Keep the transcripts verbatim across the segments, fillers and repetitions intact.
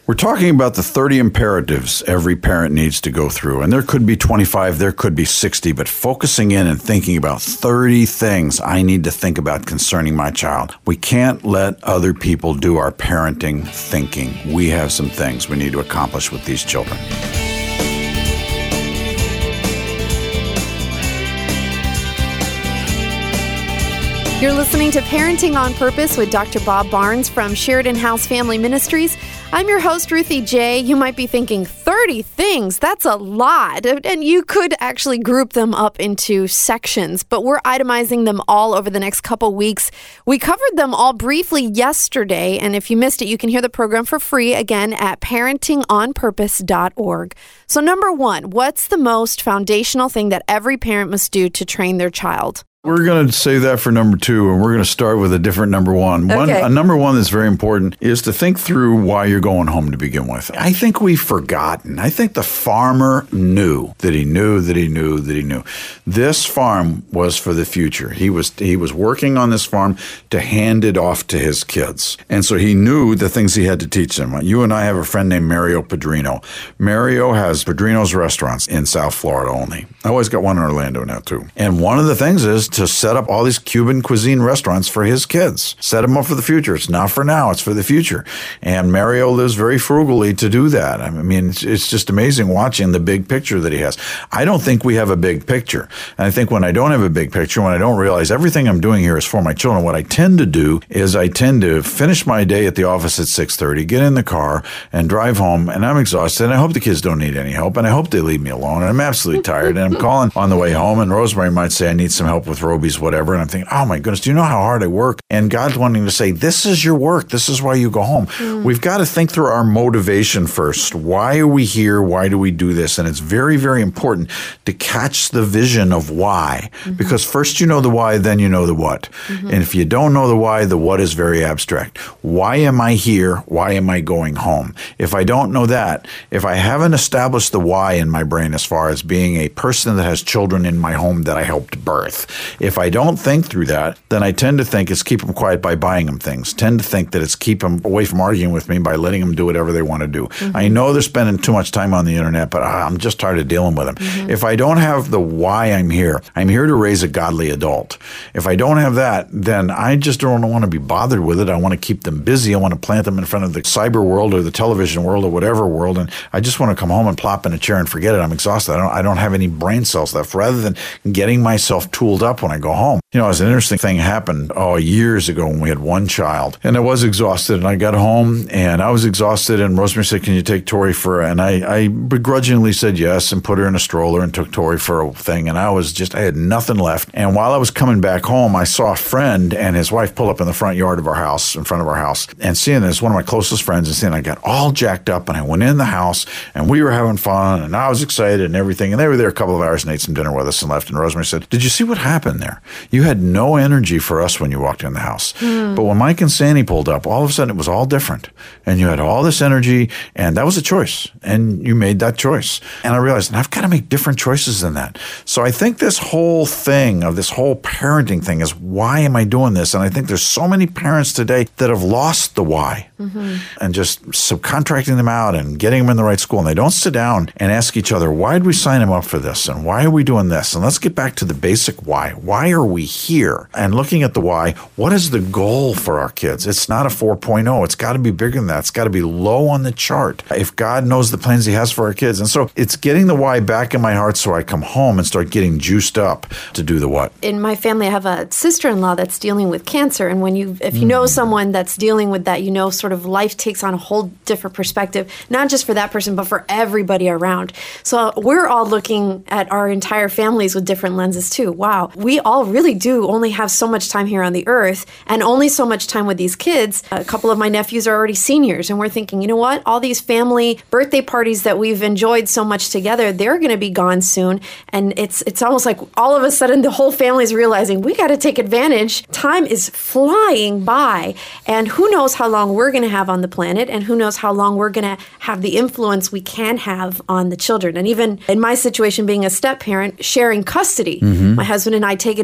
We're talking about the thirty imperatives every parent needs to go through. And there could be twenty-five, there could be sixty, but focusing in and thinking about thirty things I need to think about concerning my child. We can't let other people do our parenting thinking. We have some things we need to accomplish with these children. You're listening to Parenting on Purpose with Doctor Bob Barnes from Sheridan House Family Ministries. I'm your host, Ruthie J. You might be thinking, thirty things, that's a lot. And you could actually group them up into sections, but we're itemizing them all over the next couple weeks. We covered them all briefly yesterday, and if you missed it, you can hear the program for free again at parenting on purpose dot org. So number one, what's the most foundational thing that every parent must do to train their child? We're going to save that for number two, and we're going to start with a different number one. One, Okay. a number one that's very important is to think through why you're going home to begin with. I think we've forgotten. I think the farmer knew that he knew that he knew that he knew. This farm was for the future. He was he was working on this farm to hand it off to his kids. And so he knew the things he had to teach them. You and I have a friend named Mario Padrino. Mario has Padrino's restaurants in South Florida only. I always got one in Orlando now, too. And one of the things is to set up all these Cuban cuisine restaurants for his kids. Set them up for the future. It's not for now. It's for the future. And Mario lives very frugally to do that. I mean, it's, it's just amazing watching the big picture that he has. I don't think we have a big picture. And I think when I don't have a big picture, when I don't realize everything I'm doing here is for my children, what I tend to do is I tend to finish my day at the office at six thirty, get in the car and drive home, and I'm exhausted. And I hope the kids don't need any help. And I hope they leave me alone. And I'm absolutely tired. And I'm calling on the way home. And Rosemary might say, I need some help with Roby's whatever. And I'm thinking, oh my goodness, do you know how hard I work? And God's wanting to say, this is your work. This is why you go home. Mm. We've got to think through our motivation first. Why are we here? Why do we do this? And it's very, very important to catch the vision of why. Mm-hmm. Because first you know the why, then you know the what. Mm-hmm. And if you don't know the why, the what is very abstract. Why am I here? Why am I going home? If I don't know that, if I haven't established the why in my brain as far as being a person that has children in my home that I helped birth, if I don't think through that, then I tend to think it's keep them quiet by buying them things. Tend to think that it's keep them away from arguing with me by letting them do whatever they want to do. Mm-hmm. I know they're spending too much time on the internet, but I'm just tired of dealing with them. Mm-hmm. If I don't have the why I'm here, I'm here to raise a godly adult. If I don't have that, then I just don't want to be bothered with it. I want to keep them busy. I want to plant them in front of the cyber world or the television world or whatever world, and I just want to come home and plop in a chair and forget it. I'm exhausted. I don't, I don't have any brain cells left, rather than getting myself tooled up when I go home. You know, it was an interesting thing happened oh, years ago when we had one child, and I was exhausted, and I got home, and I was exhausted, and Rosemary said, can you take Tori for, and I, I begrudgingly said yes, and put her in a stroller and took Tori for a thing, and I was just, I had nothing left, and while I was coming back home, I saw a friend and his wife pull up in the front yard of our house, in front of our house, and seeing this, one of my closest friends, and seeing I got all jacked up, and I went in the house, and we were having fun, and I was excited and everything, and they were there a couple of hours and ate some dinner with us and left, and Rosemary said, did you see what happened there? You had no energy for us when you walked in the house. Mm. But when Mike and Sandy pulled up, all of a sudden it was all different. And you had all this energy, and that was a choice. And you made that choice. And I realized, I've got to make different choices than that. So I think this whole thing of this whole parenting thing is, why am I doing this? And I think there's so many parents today that have lost the why, mm-hmm. and just subcontracting them out and getting them in the right school. And they don't sit down and ask each other, why did we sign them up for this? And why are we doing this? And let's get back to the basic why. Why are we here? And looking at the why, what is the goal for our kids? It's not a four point oh. It's got to be bigger than that. It's got to be low on the chart if God knows the plans he has for our kids. And so it's getting the why back in my heart so I come home and start getting juiced up to do the what. In my family, I have a sister-in-law that's dealing with cancer. And when you, if you know someone that's dealing with that, you know sort of life takes on a whole different perspective, not just for that person, but for everybody around. So we're all looking at our entire families with different lenses too. Wow, we all really do only have so much time here on the earth and only so much time with these kids. A couple of my nephews are already seniors, and we're thinking, you know what? All these family birthday parties that we've enjoyed so much together, they're going to be gone soon. And it's it's almost like all of a sudden the whole family is realizing we got to take advantage. Time is flying by, and who knows how long we're going to have on the planet, and who knows how long we're going to have the influence we can have on the children. And even in my situation, being a step parent, sharing custody, mm-hmm. my husband and I take advantage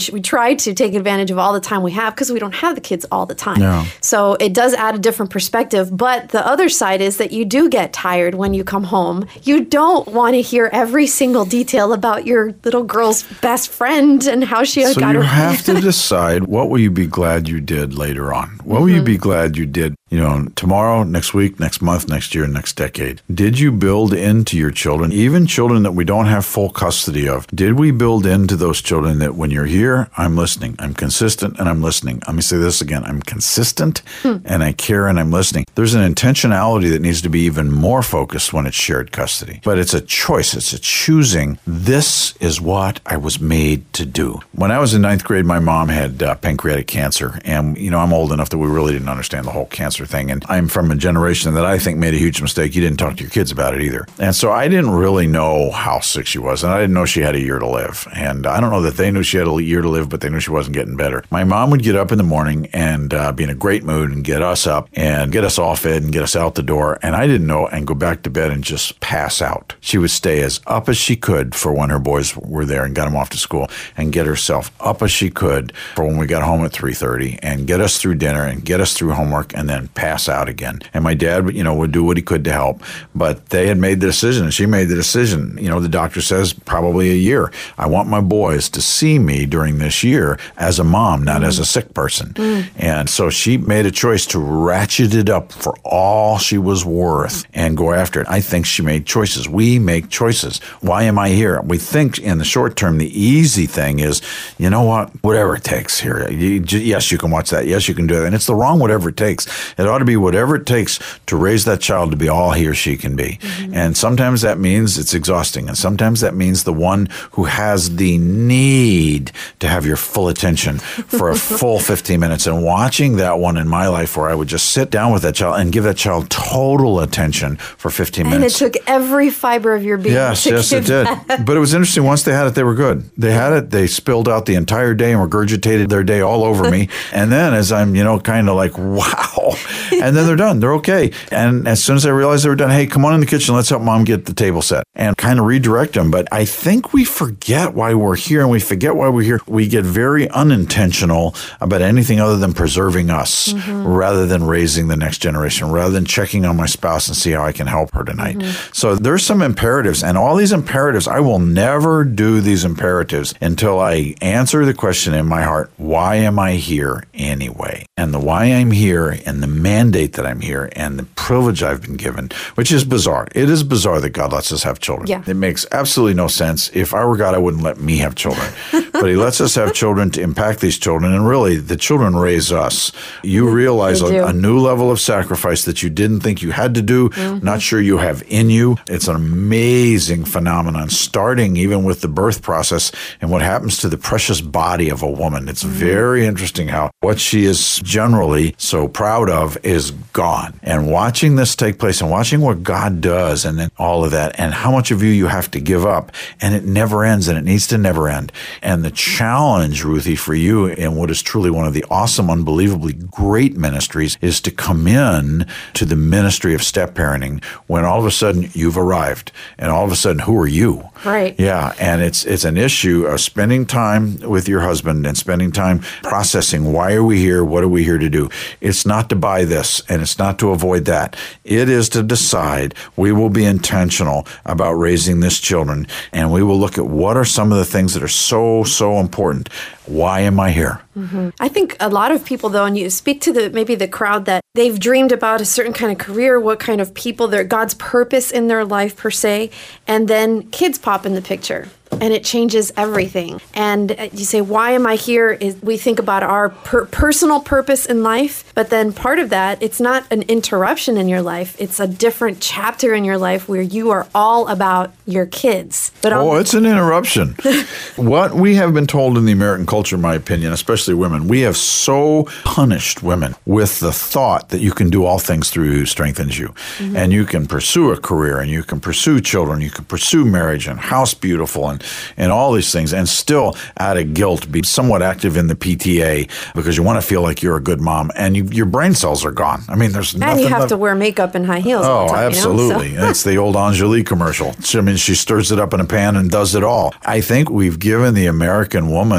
advantage, we try to take advantage of all the time we have because we don't have the kids all the time. Yeah. So it does add a different perspective. But the other side is that you do get tired when you come home. You don't want to hear every single detail about your little girl's best friend and how she so got you her. have to decide, what will you be glad you did later on? What will mm-hmm. you be glad you did, you know, tomorrow, next week, next month, next year, next decade? Did you build into your children, even children that we don't have full custody of, did we build into those children that when you're here, I'm listening, I'm consistent, and I'm listening? Let me say this again. I'm consistent, hmm. and I care, and I'm listening. There's an intentionality that needs to be even more focused when it's shared custody. But it's a choice. It's a choosing. This is what I was made to do. When I was in ninth grade, my mom had uh, pancreatic cancer. And, you know, I'm old enough that we really didn't understand the whole cancer thing. And I'm from a generation that I think made a huge mistake. You didn't talk to your kids about it either. And so I didn't really know how sick she was. And I didn't know she had a year to live. And I don't know that they knew she had a year to live, but they knew she wasn't getting better. My mom would get up in the morning and uh, be in a great mood and get us up and get us all fed and get us out the door. And I didn't know, and go back to bed and just pass out. She would stay as up as she could for when her boys were there and got them off to school, and get herself up as she could for when we got home at three thirty, and get us through dinner and get us through homework, and then pass out again. And my dad, you know, would do what he could to help, but they had made the decision, and she made the decision. You know, the doctor says probably a year. I want my boys to see me during this year as a mom, not mm. as a sick person. Mm. And so she made a choice to ratchet it up for all she was worth and go after it. I think she made choices. We make choices. Why am I here? We think in the short term, the easy thing is, you know what, whatever it takes here. You, yes, you can watch that. Yes, you can do that. And it's the wrong whatever it takes. It ought to be whatever it takes to raise that child to be all he or she can be. Mm-hmm. And sometimes that means it's exhausting. And sometimes that means the one who has the need to have your full attention for a full fifteen minutes. And watching that one in my life where I would just sit down with that child and give that child total attention for fifteen minutes. And it took every fiber of your being. Yes, to yes, it did. That. But it was interesting. Once they had it, they were good. They had it. They spilled out the entire day and regurgitated their day all over me. And then as I'm, you know, kind of like, wow. And then they're done. They're okay. And as soon as I realized they were done, hey, come on in the kitchen. Let's help mom get the table set and kind of redirect them. But I think we forget why we're here, and we forget why we're here. We get very unintentional about anything other than preserving us mm-hmm. rather than raising the next generation, rather than checking on my spouse and see how I can help her tonight. Mm-hmm. So there's some imperatives, and all these imperatives, I will never do these imperatives until I answer the question in my heart, why am I here anyway? And the why I'm here and the mandate that I'm here and the privilege I've been given, which is bizarre. It is bizarre that God lets us have children. Yeah. It makes absolutely no sense. If I were God, I wouldn't let me have children. But he lets us have children to impact these children. And really, the children raise us. You realize a, a new level of sacrifice that you didn't think you had to do, mm-hmm. not sure you have in you. It's an amazing phenomenon, starting even with the birth process and what happens to the precious body of a woman. It's mm-hmm. very interesting how what she is generally so proud of is gone. And watching this take place and watching what God does and then all of that and how much of you you have to give up, and it never ends, and it needs to never end. And the challenge, Ruthie, for you in what is truly one of the awesome, unbelievably great ministries is to come in to the ministry of step parenting when all of a sudden you've arrived, and all of a sudden, who are you? Right. Yeah, and it's it's an issue of spending time with your husband and spending time processing, why are we here? What are we here to do? It's not to buy this, and it's not to avoid that. It is to decide we will be intentional about raising this children, and we will look at what are some of the things that are so, so important. Why am I here? Mm-hmm. I think a lot of people, though, and you speak to the maybe the crowd that they've dreamed about a certain kind of career, what kind of people, their God's purpose in their life per se, and then kids pop in the picture. And it changes everything. And you say, why am I here? Is we think about our per- personal purpose in life, but then part of that, it's not an interruption in your life. It's a different chapter in your life where you are all about your kids. But oh, I'll- it's an interruption. What we have been told in the American culture, in my opinion, especially women, we have so punished women with the thought that you can do all things through who strengthens you. Mm-hmm. And you can pursue a career, and you can pursue children, you can pursue marriage and house beautiful and and all these things, and still out of guilt be somewhat active in the P T A because you want to feel like you're a good mom, and you, your brain cells are gone. I mean, there's nothing. And you have left. to wear makeup and high heels. Oh, all the time, absolutely. You know? So. It's the old Angelique commercial. I mean, she stirs it up in a pan and does it all. I think we've given the American woman the a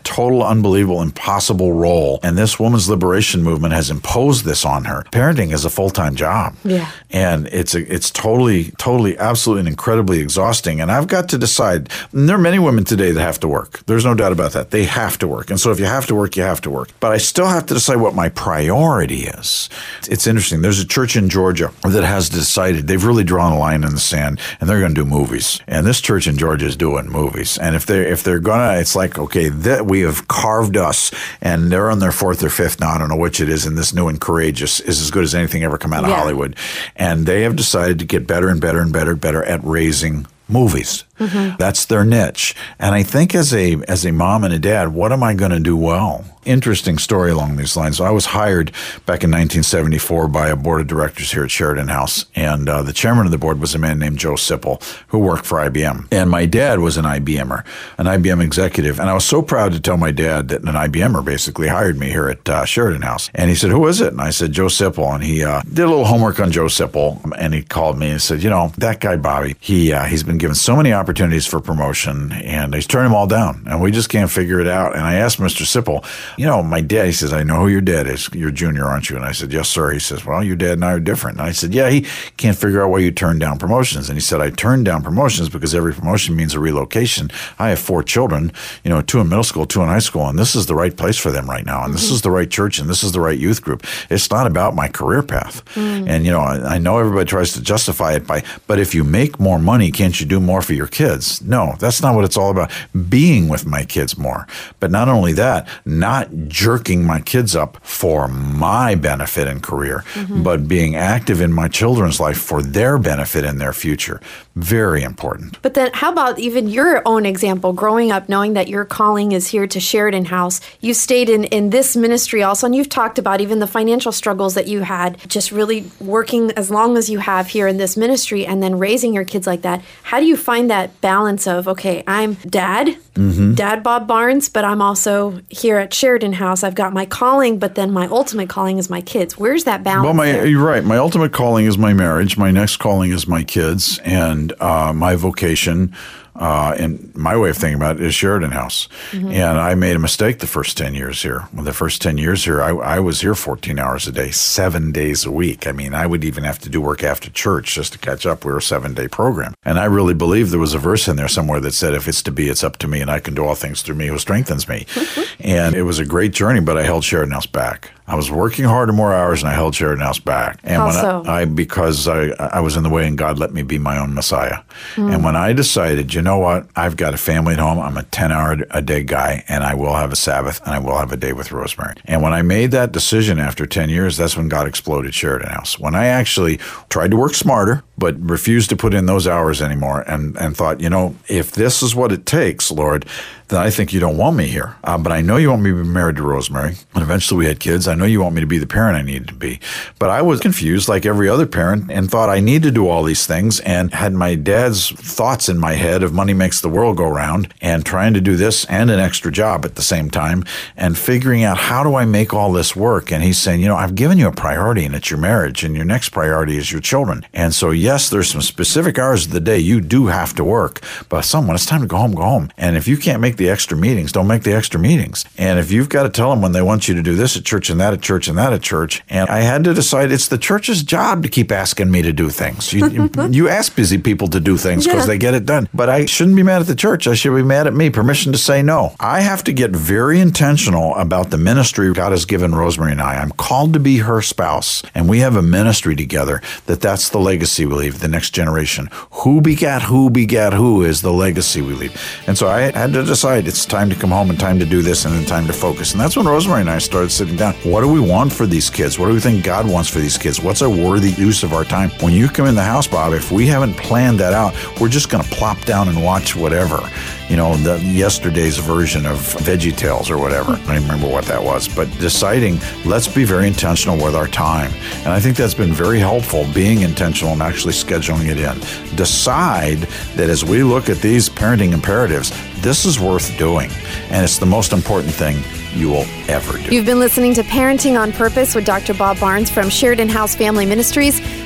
total, unbelievable, impossible role. And this woman's liberation movement has imposed this on her. Parenting is a full-time job. Yeah. And it's a, it's totally, totally, absolutely and incredibly exhausting. And I've got to decide, and there are many women today that have to work. There's no doubt about that. They have to work. And so if you have to work, you have to work. But I still have to decide what my priority is. It's interesting. There's a church in Georgia that has decided, they've really drawn a line in the sand, and they're going to do movies. And this church in Georgia is doing movies. And if they're, if they're going to, it's like, okay, that we have carved us, and they're on their fourth or fifth now, I don't know which it is, and this New and Courageous is as good as anything ever come out of yeah. Hollywood. And they have decided to get better and better and better and better at raising movies. Mm-hmm. That's their niche. And I think as a as a mom and a dad, what am I going to do well? Interesting story along these lines. So I was hired back in nineteen seventy-four by a board of directors here at Sheridan House. And uh, the chairman of the board was a man named Joe Sipple, who worked for I B M. And my dad was an I B M er, an I B M executive. And I was so proud to tell my dad that an I B M er basically hired me here at uh, Sheridan House. And he said, who is it? And I said, Joe Sipple. And he uh, did a little homework on Joe Sipple. And he called me and said, you know, that guy, Bobby, he uh, he's been given so many opportunities for promotion, and he's turned them all down. And we just can't figure it out. And I asked Mister Sipple, you know, my dad, he says, I know who your dad is. You're junior, aren't you? And I said, yes, sir. He says, well, your dad and I are different. And I said, yeah, he can't figure out why you turn down promotions. And he said, I turned down promotions because every promotion means a relocation. I have four children, you know, two in middle school, two in high school, and this is the right place for them right now. And mm-hmm. this is the right church, and this is the right youth group. It's not about my career path. Mm. And, you know, I, I know everybody tries to justify it by, but if you make more money, can't you do more for your kids? No, that's not what it's all about. Being with my kids more. But not only that, not jerking my kids up for my benefit and career, mm-hmm. but being active in my children's life for their benefit and their future. Very important. But then how about even your own example, growing up, knowing that your calling is here to Sheridan House? You stayed in, in this ministry also, and you've talked about even the financial struggles that you had, just really working as long as you have here in this ministry and then raising your kids like that. How do you find that balance of, okay, I'm dad, mm-hmm. dad Bob Barnes, but I'm also here at Sheridan House. I've got my calling, but then my ultimate calling is my kids. Where's that balance? Well, my, there? You're right. My ultimate calling is my marriage. My next calling is my kids, and uh, my vocation. Uh, and my way of thinking about it is Sheridan House. Mm-hmm. And I made a mistake the first ten years here. Well, the first ten years here, I, I was here fourteen hours a day, seven days a week. I mean, I would even have to do work after church just to catch up. We were a seven-day program. And I really believe there was a verse in there somewhere that said, if it's to be, it's up to me, and I can do all things through me who strengthens me. And it was a great journey, but I held Sheridan House back. I was working harder, more hours, and I held Sheridan House back. And How when so? I, I because I, I was in the way, and God let me be my own Messiah. Mm. And when I decided, you know what, I've got a family at home, I'm a ten-hour-a-day guy, and I will have a Sabbath, and I will have a day with Rosemary. And when I made that decision after ten years, that's when God exploded Sheridan House. When I actually tried to work smarter, but refused to put in those hours anymore, and, and thought, you know, if this is what it takes, Lord, then I think you don't want me here. Uh, but I know you want me to be married to Rosemary, and eventually we had kids. I know you want me to be the parent I needed to be. But I was confused like every other parent and thought I need to do all these things, and had my dad's thoughts in my head of money makes the world go round, and trying to do this and an extra job at the same time, and figuring out how do I make all this work. And he's saying, you know, I've given you a priority, and it's your marriage, and your next priority is your children. And so, yes, there's some specific hours of the day you do have to work, but son, when it's time to go home, go home. And if you can't make the extra meetings, don't make the extra meetings. And if you've got to tell them when they want you to do this at church and that at church and that at church, and I had to decide it's the church's job to keep asking me to do things. You, you, you ask busy people to do things because yeah. they get it done. But I shouldn't be mad at the church. I should be mad at me. Permission to say no. I have to get very intentional about the ministry God has given Rosemary and I. I'm called to be her spouse, and we have a ministry together that that's the legacy we leave, the next generation. Who begat who begat who is the legacy we leave. And so I had to decide it's time to come home and time to do this and then time to focus. And that's when Rosemary and I started sitting down. What do we want for these kids? What do we think God wants for these kids? What's a worthy use of our time? When you come in the house, Bob, if we haven't planned that out, we're just going to plop down and watch whatever. You know, the yesterday's version of VeggieTales or whatever. I don't remember what that was. But deciding, let's be very intentional with our time. And I think that's been very helpful, being intentional and actually scheduling it in. Decide that as we look at these parenting imperatives, this is worth doing. And it's the most important thing you will ever do. You've been listening to Parenting on Purpose with Doctor Bob Barnes from Sheridan House Family Ministries.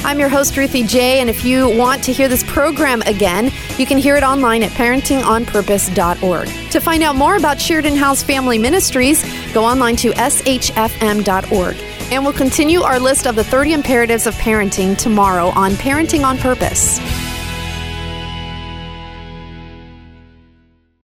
I'm your host, Ruthie J, and if you want to hear this program again, you can hear it online at parenting on purpose dot org. To find out more about Sheridan House Family Ministries, go online to s h f m dot org. And we'll continue our list of the thirty imperatives of parenting tomorrow on Parenting on Purpose.